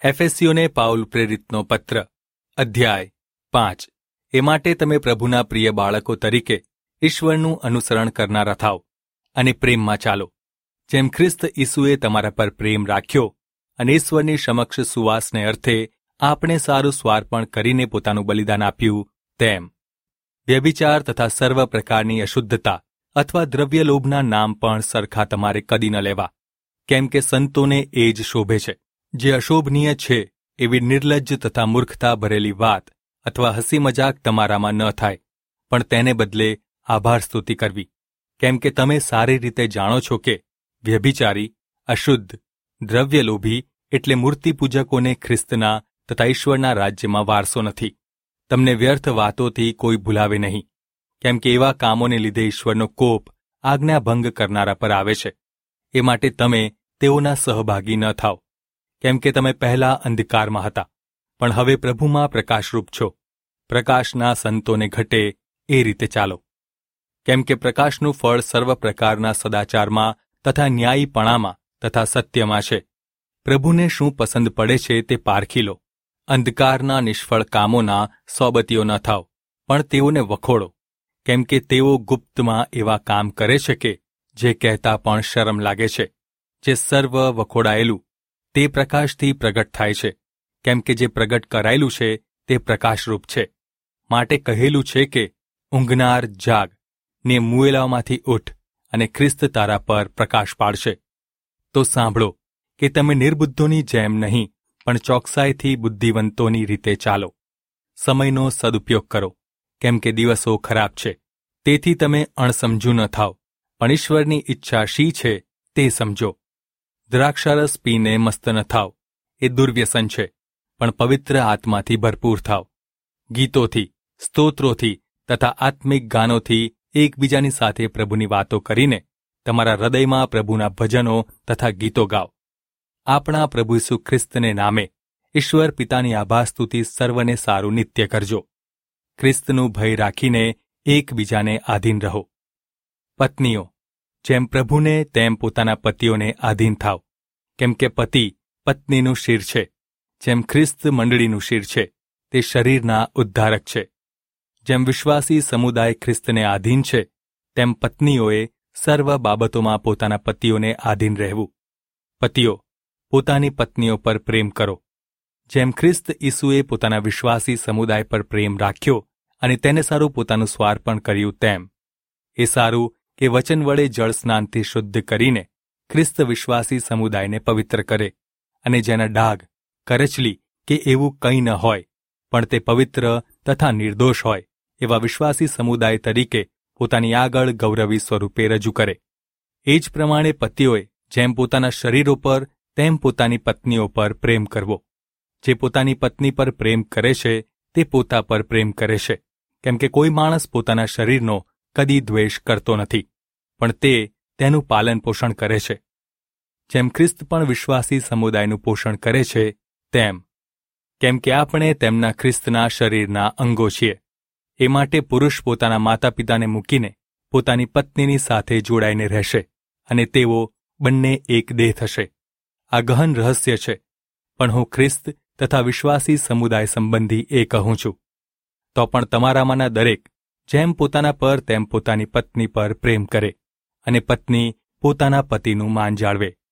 એફેસીઓને Paul પ્રેરિતનો પત્ર અધ્યાય 5 એ માટે તમે પ્રભુના પ્રિય બાળકો તરીકે ઈશ્વરનું અનુસરણ કરનારા થાઓ અને પ્રેમમાં ચાલો, જેમ ખ્રિસ્ત ઈસુએ તમારા પર પ્રેમ રાખ્યો અને ઈશ્વરની સમક્ષ સુવાસને અર્થે આપણે સારું સ્વાર્પણ કરીને પોતાનું બલિદાન આપ્યું તેમ. વ્યભિચાર તથા સર્વ પ્રકારની અશુદ્ધતા અથવા દ્રવ્યલોભના નામ પણ સરખા તમારે કદી ન લેવા, કેમ કે સંતોને એ જ શોભે છે. જે અશોભનીય છે એવી નિર્લજ્જ તથા મૂર્ખતા ભરેલી વાત અથવા હસી મજાક તમારામાં ન થાય, પણ તેને બદલે આભાર સ્તુતિ કરવી, કેમ કે તમે સારી રીતે જાણો છો કે વ્યભિચારી, અશુદ્ધ, દ્રવ્યલોભી એટલે મૂર્તિપૂજકોને ખ્રિસ્તના તથા ઈશ્વરના રાજ્યમાં વારસો નથી. તમને વ્યર્થ વાતોથી કોઈ ભૂલાવે નહીં, કેમ કે એવા કામોને લીધે ઈશ્વરનો કોપ આજ્ઞાભંગ કરનારા પર આવે છે. એ માટે તમે તેઓના સહભાગી ન થાઓ, કેમ કે તમે પહેલા અંધકારમાં હતા, પણ હવે પ્રભુમાં પ્રકાશરૂપ છો. પ્રકાશના સંતોને ઘટે એ રીતે ચાલો. કેમ કે પ્રકાશનું ફળ સર્વ પ્રકારના સદાચારમાં તથા ન્યાયીપણામાં તથા સત્યમાં છે. પ્રભુને શું પસંદ પડે છે તે પારખી લો. અંધકારના નિષ્ફળ કામોના સોબતીઓ ન થાઓ, પણ તેઓને વખોડો, કેમ કે તેઓ ગુપ્તમાં એવા કામ કરે છે કે જે કહેતા પણ શરમ લાગે છે. જે સર્વ વખોડાયેલું તે પ્રકાશથી પ્રગટ થાય છે, કેમ કે જે પ્રગટ કરાયેલું છે તે પ્રકાશરૂપ છે. માટે કહેલું છે કે ઊંઘનાર જાગ, ને મુએલામાંથી ઉઠ, અને ખ્રિસ્ત તારા પર પ્રકાશ પાડશે. તો સાંભળો કે તમે નિર્બુદ્ધોની જેમ નહીં, પણ ચોકસાઈથી બુદ્ધિવંતોની રીતે ચાલો. સમયનો સદુપયોગ કરો, કેમ કે દિવસો ખરાબ છે. તેથી તમે અણસમજુ ન થાઓ, પણ ઈશ્વરની ઈચ્છા શી છે તે સમજો. દ્રાક્ષારસ પીને મસ્ત ન થાઓ, એ દુર્વ્યસન છે, પણ પવિત્ર આત્માથી ભરપૂર થાઓ. ગીતોથી, સ્તોત્રોથી તથા આત્મિક ગાનોથી એકબીજાની સાથે પ્રભુની વાતો કરીને તમારા હૃદયમાં પ્રભુના ભજનો તથા ગીતો ગાઓ. આપણા પ્રભુ ઈસુ ખ્રિસ્તને નામે ઈશ્વર પિતાની આભાસ્તુતિ સર્વને સારું નિત્ય કરજો. ખ્રિસ્તનું ભય રાખીને એકબીજાને આધીન રહો. પત્નીઓ, જેમ પ્રભુને તેમ પોતાના પતિઓને આધીન થાવ, કેમ કે પતિ પત્નીનું શિર છે, જેમ ખ્રિસ્ત મંડળીનું શિર છે, તે શરીરના ઉદ્ધારક છે. જેમ વિશ્વાસી સમુદાય ખ્રિસ્તને આધીન છે, તેમ પત્નીઓએ સર્વ બાબતોમાં પોતાના પતિઓને આધીન રહેવું. પતિઓ, પોતાની પત્નીઓ પર પ્રેમ કરો, જેમ ખ્રિસ્ત ઈસુએ પોતાના વિશ્વાસી સમુદાય પર પ્રેમ રાખ્યો અને તેને સારું પોતાનું સ્વાર્પણ કર્યું તેમ. એ સારું કે વચન વડે જળ સ્નાનથી શુદ્ધ કરીને ખ્રિસ્ત વિશ્વાસી સમુદાયને પવિત્ર કરે, અને જેના ડાઘ, કરચલી કે એવું કંઈ ન હોય, પણ તે પવિત્ર તથા નિર્દોષ હોય એવા વિશ્વાસી સમુદાય તરીકે પોતાની આગળ ગૌરવી સ્વરૂપે રજૂ કરે. એ જ પ્રમાણે પતિઓએ જેમ પોતાના શરીરો પર તેમ પોતાની પત્નીઓ પર પ્રેમ કરવો. જે પોતાની પત્ની પર પ્રેમ કરે છે તે પોતા પર પ્રેમ કરે છે, કેમ કે કોઈ માણસ પોતાના શરીરનો કદી દ્વેષ કરતો નથી, પણ તે તેનું પાલન પોષણ કરે છે. જેમ ખ્રિસ્ત પણ વિશ્વાસી સમુદાયનું પોષણ કરે છે તેમ. કેમ કે આપણે તેમના ખ્રિસ્તના શરીરના અંગો છીએ. એ માટે પુરુષ પોતાના માતા પિતાને મૂકીને પોતાની પત્નીની સાથે જોડાઈને રહેશે, અને તેઓ બંને એક દેહ થશે. આ ગહન રહસ્ય છે, પણ હું ખ્રિસ્ત તથા વિશ્વાસી સમુદાય સંબંધી એ કહું છું. તો પણ તમારામાંના દરેક જેમ પોતાના પર તેમ પોતાની પત્ની પર પ્રેમ કરે, અને પત્ની પોતાના પતિનું માન જાળવે.